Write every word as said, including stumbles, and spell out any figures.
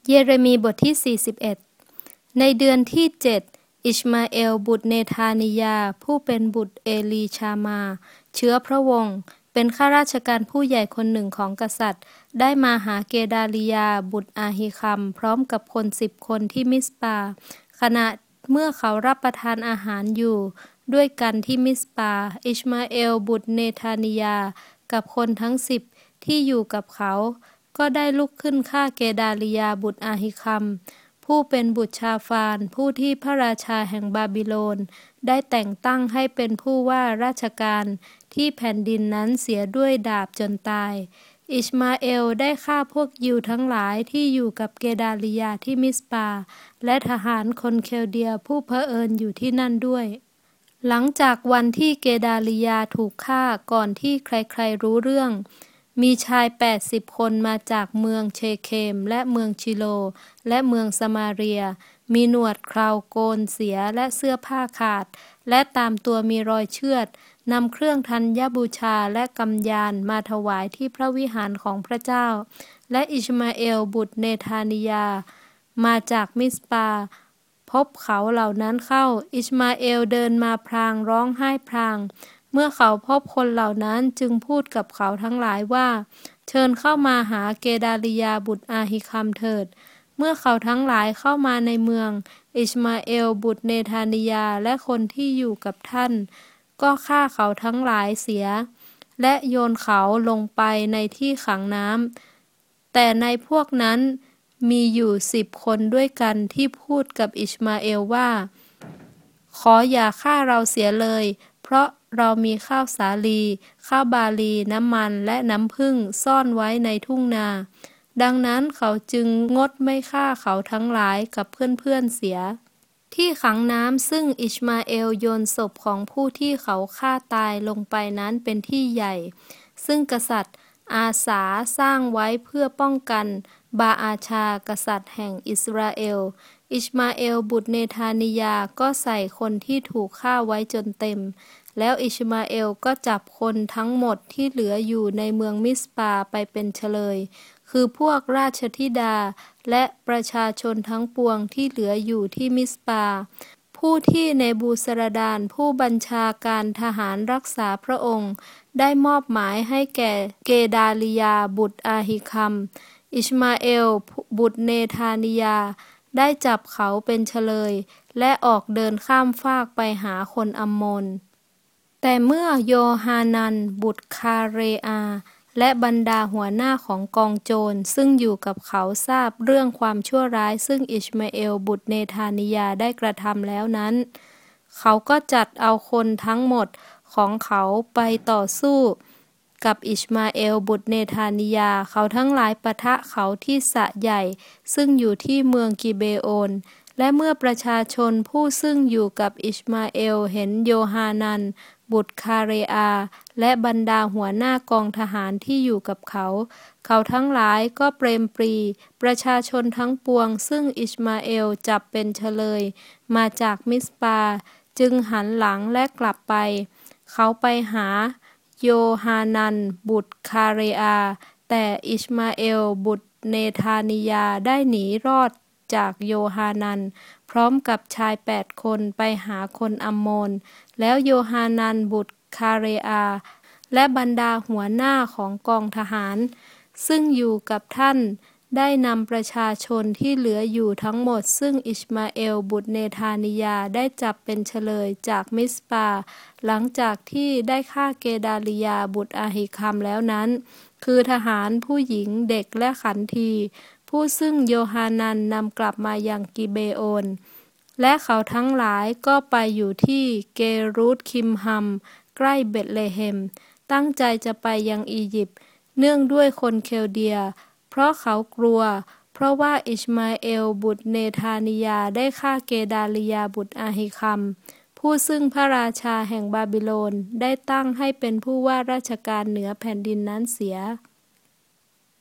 เยเรมีบทที่สี่สิบเอ็ดในเดือนที่เจ็ดอิชมาเอลบุตรเนธานิยาผู้เป็นบุตรเอลีชามาเชื้อพระวงศ์เป็นข้าราชการผู้ใหญ่คนหนึ่งของกษัตริย์ได้มาหาเกดาลียาบุตรอาฮิคัมพร้อมกับคนสิบคนที่มิสปาขณะเมื่อเขารับประทานอาหารอยู่ด้วยกันที่มิสปาอิชมาเอลบุตรเนธานิยากับคนทั้งสิบที่อยู่กับเขาก็ได้ลุกขึ้นฆ่าเกดาลียาบุตรอาฮิคัมผู้เป็นบุตรชาฟานผู้ที่พระราชาแห่งบาบิโลนได้แต่งตั้งให้เป็นผู้ว่าราชการที่แผ่นดินนั้นเสียด้วยดาบจนตายอิชมาเอลได้ฆ่าพวกยิวทั้งหลายที่อยู่กับเกดาลียาที่มิสปาและทหารคนเคลเดียผู้เผอิญอยู่ที่นั่นด้วยหลังจากวันที่เกดาลียาถูกฆ่าก่อนที่ใครๆรู้เรื่องมีชายแปดสิบคนมาจากเมืองเชเคมและเมืองชิโลและเมืองสมาเรียมีหนวดเคราโกนเสียและเสื้อผ้าขาดและตามตัวมีรอยเชือดนำเครื่องธัญบูชาและกำยานมาถวายที่พระวิหารของพระเจ้าและอิชมาเอลบุตรเนธานิยามาจากมิสปาพบเขาเหล่านั้นเข้าอิชมาเอลเดินมาพลางร้องไห้พลางเมื่อเขาพบคนเหล่านั้นจึงพูดกับเขาทั้งหลายว่าเชิญเข้ามาหาเกดาลียาบุตรอาฮิคัมเถิดเมื่อเขาทั้งหลายเข้ามาในเมืองอิชมาเอลบุตรเนธานิยาและคนที่อยู่กับท่านก็ฆ่าเขาทั้งหลายเสียและโยนเขาลงไปในที่ขังน้ำแต่ในพวกนั้นมีอยู่สิบคนด้วยกันที่พูดกับอิชมาเอลว่าขออย่าฆ่าเราเสียเลยเพราะเรามีข้าวสาลีข้าวบาลีน้ำมันและน้ำผึ้งซ่อนไว้ในทุ่งนาดังนั้นเขาจึงงดไม่ฆ่าเขาทั้งหลายกับเพื่อนๆเสียที่ขังน้ำซึ่งอิชมาเอลโยนศพของผู้ที่เขาฆ่าตายลงไปนั้นเป็นที่ใหญ่ซึ่งกษัตริย์อาสาสร้างไว้เพื่อป้องกันบาอาชากษัตริย์แห่งอิสราเอลอิชมาเอลบุตรเนธานิยาก็ใส่คนที่ถูกฆ่าไว้จนเต็มแล้วอิชมาเอลก็จับคนทั้งหมดที่เหลืออยู่ในเมืองมิสปาไปเป็นเฉลยคือพวกราชธิดาและประชาชนทั้งปวงที่เหลืออยู่ที่มิสปาผู้ที่เนบูสรดานผู้บัญชาการทหารรักษาพระองค์ได้มอบหมายให้แก่เกดาลียาบุตรอาฮิคัมอิชมาเอลบุตรเนธานิยาได้จับเขาเป็นเฉลยและออกเดินข้ามฟากไปหาคนอัมโมนแต่เมื่อโยฮานันบุตรคาเรอาและบรรดาหัวหน้าของกองโจรซึ่งอยู่กับเขาทราบเรื่องความชั่วร้ายซึ่งอิชมาเอลบุตรเนธานิยาได้กระทำแล้วนั้นเขาก็จัดเอาคนทั้งหมดของเขาไปต่อสู้กับอิชมาเอลบุตรเนธานิยาเขาทั้งหลายปะทะเขาที่สระใหญ่ซึ่งอยู่ที่เมืองกิเบโอนและเมื่อประชาชนผู้ซึ่งอยู่กับอิชมาเอลเห็นโยฮานันบุตรคาเรอาและบรรดาหัวหน้ากองทหารที่อยู่กับเขาเขาทั้งหลายก็เปรมปรีประชาชนทั้งปวงซึ่งอิชมาเอลจับเป็นเฉลยมาจากมิสปาจึงหันหลังและกลับไปเขาไปหาโยฮานันบุตรคาเรอาแต่อิชมาเอลบุตรเนธานิยาได้หนีรอดจากโยฮานันพร้อมกับชายแปดคนไปหาคนอัมโมนแล้วโยฮานันบุตรคาเรอาและบรรดาหัวหน้าของกองทหารซึ่งอยู่กับท่านได้นำประชาชนที่เหลืออยู่ทั้งหมดซึ่งอิชมาเอลบุตรเนธานิยาได้จับเป็นเฉลยจากมิสปาหลังจากที่ได้ฆ่าเกดาลียาบุตรอาฮิคัมแล้วนั้นคือทหารผู้หญิงเด็กและขันทีผู้ซึ่งโยฮานันนำกลับมายังกิเบโอนและเขาทั้งหลายก็ไปอยู่ที่เกรูทคิมฮัมใกล้เบธเลเฮมตั้งใจจะไปยังอียิปต์เนื่องด้วยคนเคลเดียเพราะเขากลัวเพราะว่าอิชมาเอลบุตรเนธานิยาได้ฆ่าเกดาลียาบุตรอาฮิคัมผู้ซึ่งพระราชาแห่งบาบิโลนได้ตั้งให้เป็นผู้ว่าราชการเหนือแผ่นดินนั้นเสีย